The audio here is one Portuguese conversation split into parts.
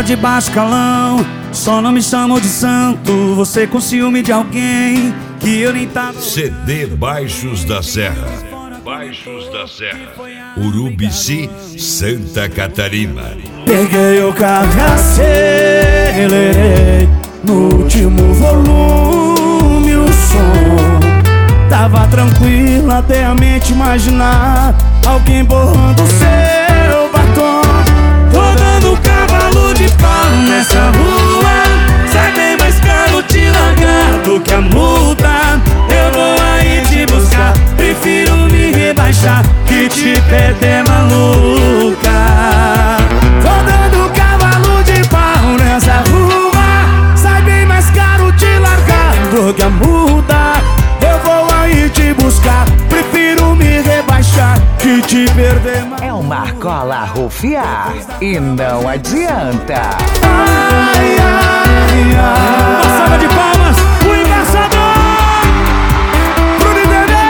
de baixo calão, só não me chamam de santo. Você com ciúme de alguém que eu nem tava. CD Baixos da Serra. Baixos da Serra, Urubici, Santa Catarina. Peguei o carro e acelerei no último volume o som. Tava tranquilo até a mente imaginar alguém borrando o seu batom. Tô dando cavalo de pau nessa rua, sai bem mais caro te largar do que a multa. Eu vou aí te buscar, prefiro me rebaixar que te perder, maluca. Tô dando cavalo de pau nessa rua, sai bem mais caro te largar do que a multa. Eu vou aí te buscar, prefiro me rebaixar que te perder. É uma cola rufiar e não adianta. Ai, ai, ai. Uma salva de palmas, o embaixador Bruno e Dedé.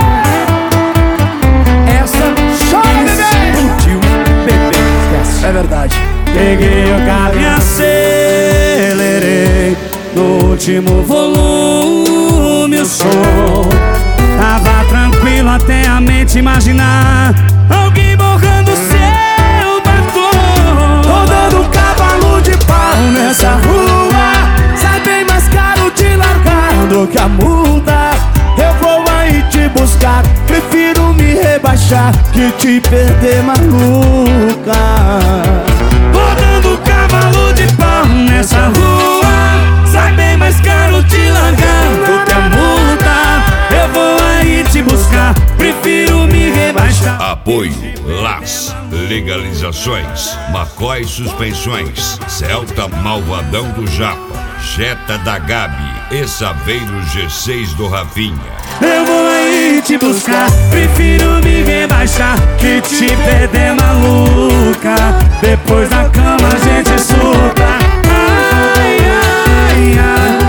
Essa chora, bebê. Explodiu, bebê. É verdade. Peguei o carro e acelerei no último volume o som. Tava tranquilo até a mente imaginar alguém borrando seu batom. Tô dando cavalo de pau nessa rua, sai bem mais caro te largar do que a multa. Eu vou aí te buscar, prefiro me rebaixar que te perder, maluca. Tô dando cavalo de pau nessa rua, sai bem mais caro te largar do que a multa. Eu vou aí te buscar, prefiro me rebaixar. Apoio LAS, Legalizações, McCoy Suspensões, Celta Malvadão do Japa, Jetta da Gabi e Saveiro G6 do Rafinha. Eu vou aí te buscar, prefiro me rebaixar que te perder, maluca. Depois da cama a gente surta. Ai, ai, ai.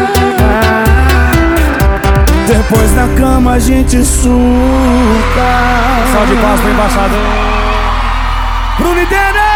Depois da cama a gente surta. Salve de paz pro embaixador Bruno e Dedé.